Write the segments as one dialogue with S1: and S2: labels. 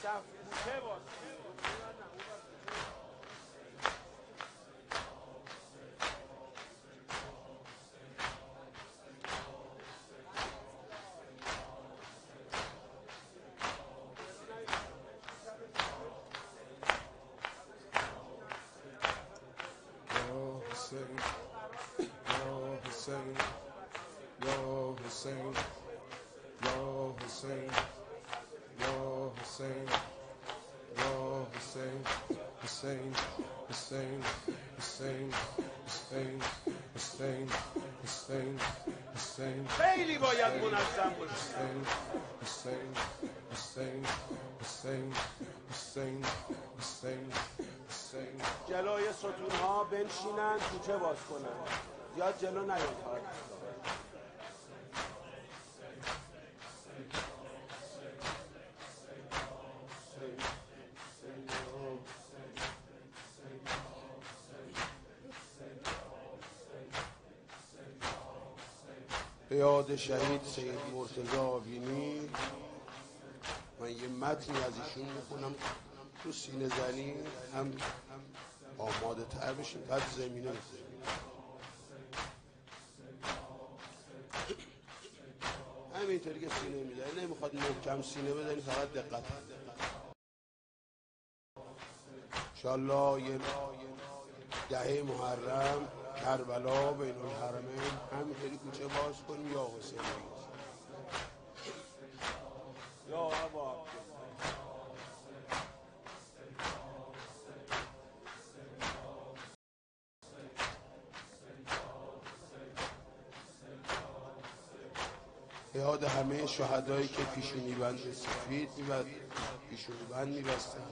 S1: خیلی باید منظم باشی. جلوی ستونها بنشینن، کوچه باز کنن، زیاد جلو نیاین.
S2: به یاد شهید سید مرتضی آوینی من یه متنی از ایشون میخونم تو سینه زنی هم آماده تر بشیم، بعد زمینه همینطوری که سینه میزنی، نمیخواد محکم سینه بزنی، فقط دقت. انشالله یه دهه محرم کربلا بین الحرمین همینطوری کوچه باز کنیم. یا حسین
S1: یا ابا
S2: یاد همه شهدایی که پیشونی بند سفید پیشونی بند میبستن.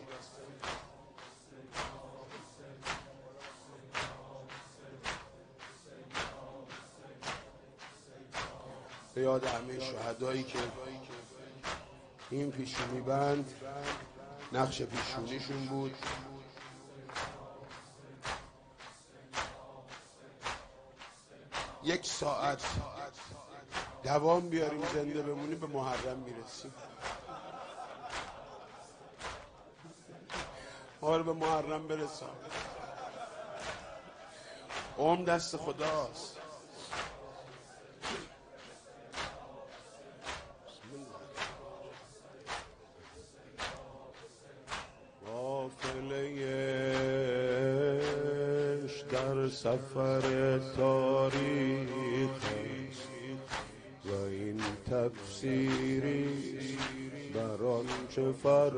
S2: به یاد همه شهدایی که این پیشونی بند نقش پیشونیشون بود. یک ساعت دوام بیاریم زنده بمونیم به محرم میرسیم. ما رو به محرم برسان. عمر دست خداست. قافله‌اش در سفر تاریخ و این تفسیری بر آنچه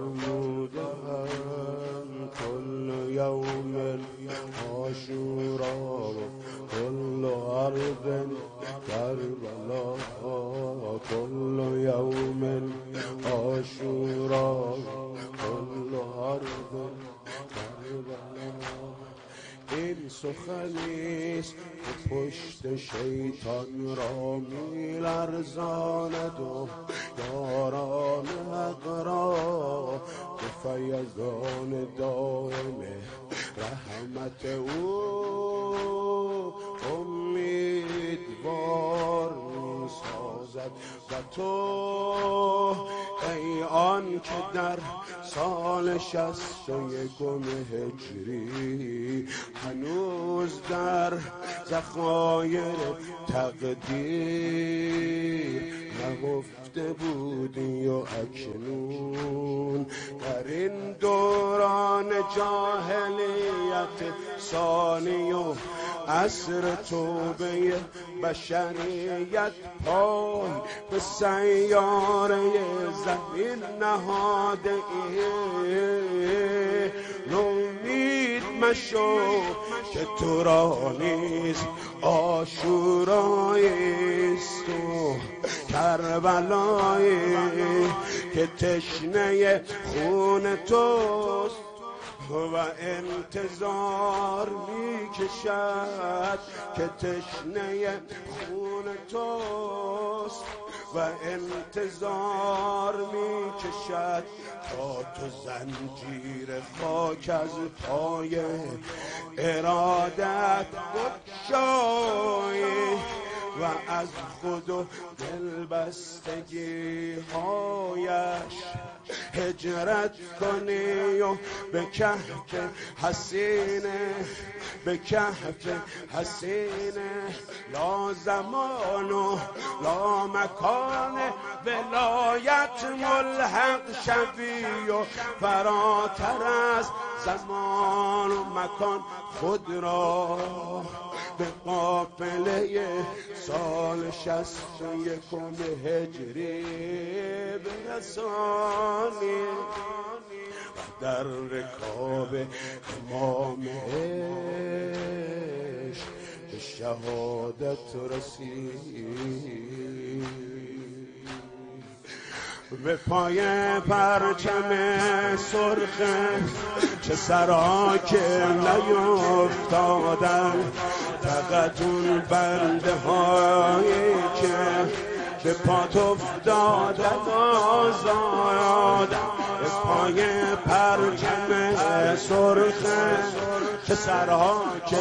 S2: فرمودند کل یوم عاشورا کل ارض کربلا کل یوم عاشورا کل ارض کربلا. این سخنیست که پشت شیطان را می‌لرزاند و یاران حق را به فیضان دائم رحمت او امیدوار می‌سازد. و تو ای آن که در سال 61 هجری هنوز در ذخایر تقدیر نهفته بودی و اکنون در این دوران جاهلیت ثانی و عصر توبه بشریت پای به سیاره زمین نهاده ای. نومید مشو که تو را نیز عاشوراییست و کربلایی که تشنه خون توست و انتظار میکشد که تشنه خون توست و انتظار میکشد تا تو زنجیر خاک از پای ارادت بگشایی و از خود و دلبستگی هایش هجرت کنی و به کهف حسینه، به کهف حسینه، لا زمان و لا مکان ولایت ملحق شوی و فراتر از زمان و مکان خود را به قافله سال 61 هجری برسانی و در رکاب امام عشق به شهادت رسید. به پای پرچم سرخ چه سرا که نیفتادن، فقط اون بنده هایی که به پات افتادن آزادن. به پای پرچم سرخ چه سرها که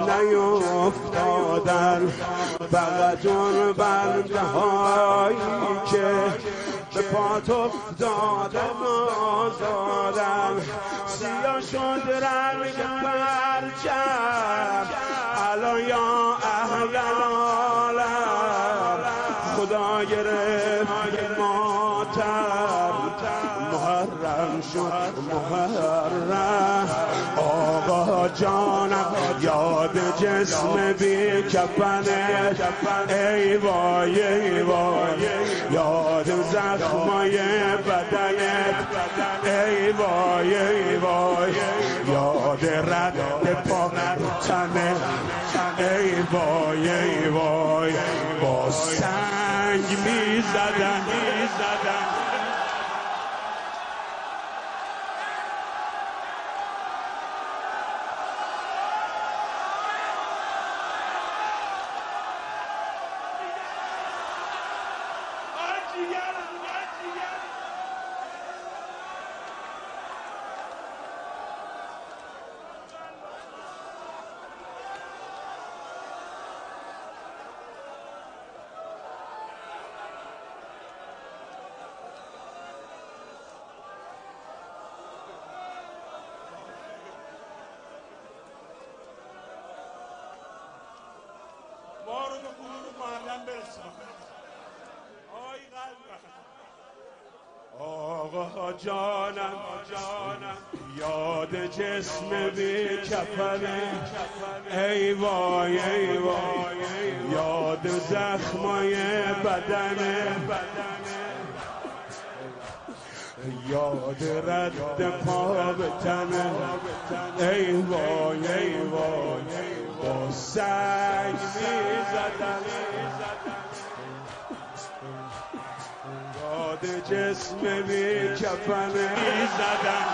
S2: نیفتادن، فقط اون بنده هایی که به پات افتادم آزادم. سیاه شد رنگ پرچم الان یا اهل العالم، خدا گرفت ماتم محرم شد محرم. آقا جانم یاد جسم بی کفنه، ای وای ای وای یاد زخمای بدنت، ای وای ای وای یاد رد پا تنه، ای وای ای وای با سنگ میزدن.
S3: ما رو به گروه محرم برسان. آی قلب
S2: آقا جانم یاد جسم بی کفنه، ای وای ای وای یاد زخمای بدنه، یاد رد پا به تنه، ای وای ای وای با سنگ میزدن. یاد جسم بی کفنه میزدن.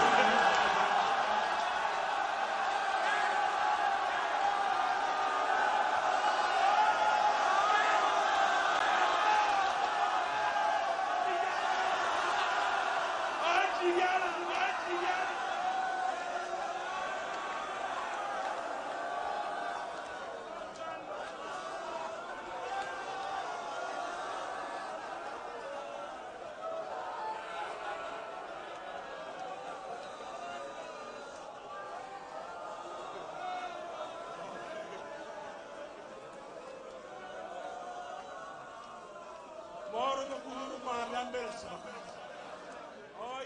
S3: ما رو به گروه محرم برسان. آی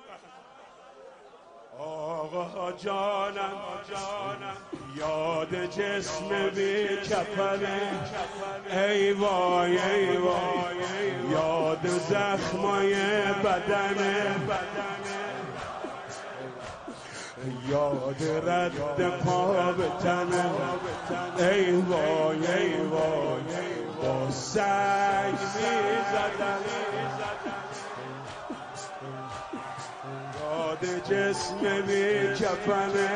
S3: قلب
S2: آقا جانم یاد جسم بی کفنه، ای وای ای وای یاد زخمای بدنه، یاد رد پا به تنه، ای وای ای وای با سنگ میزدن. یاد جسم بی کفنه،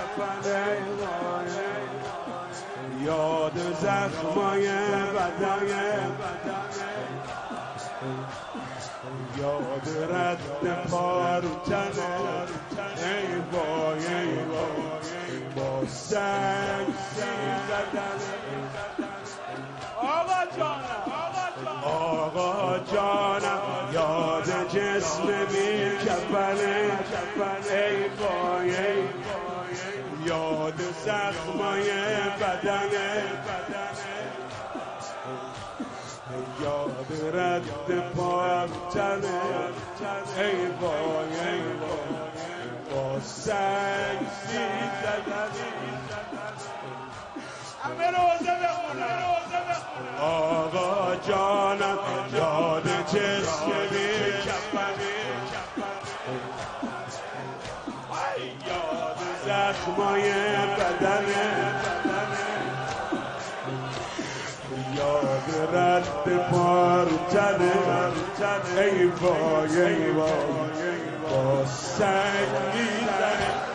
S2: یاد زخمای بدنه، یاد رد پا رو تنه، ای وای ای وای با سنگ میزدن. آقا جانم یاد
S1: جسم بی کفنه ای وای یاد زخمای بدنه یاد رد پارتنه ای وای با سنگ زدنه همه روزه بخونه آقا جانم یاد جسم بی کفنه یاد زخمای بدنه یاد رد پارتنه ای وای با سنگ میزنه